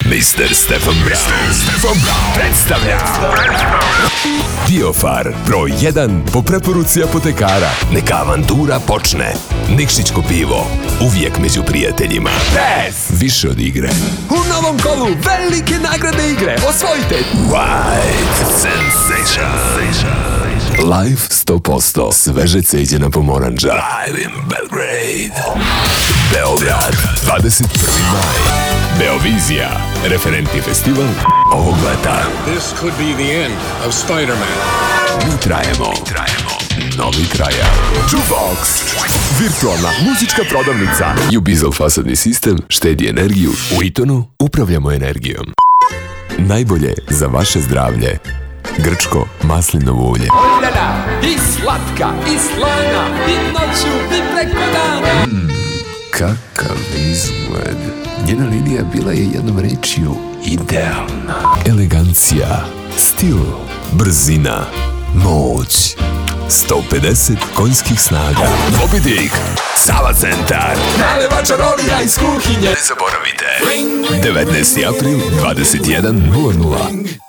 Mr. Stefan Brown predstavlja Biofar, broj 1 po preporuci apotekara. Neka avantura počne. Nikšićko pivo, uvijek među prijateljima. Više od igre. U novom kolu velike nagradne igre. Osvojite White Sensation. Live 100%. Sveže ceđena pomoranđa. Live in Belgrade. Beograd, 21. maj. Beovizija, referentni festival ovog leta. This could be the end of Spider-Man. Mi trajemo. Novi trajal. Jukebox. Virtualna muzička prodavnica. Ubizel fasadni sistem štedi energiju. U Itonu upravljamo energijom. Najbolje za vaše zdravlje. Grčko maslinovo ulje. Oljana, i slatka, i slana, i noću, i preko dana. Kakav izgled. Njena linija bila je jednom rečju idealna. Elegancija, stil, brzina, moć. 150 konjskih snaga. Mobidik, Sava centar. Naleva čarolija iz kuhinje. Ne zaboravite. 19. april, 21.00.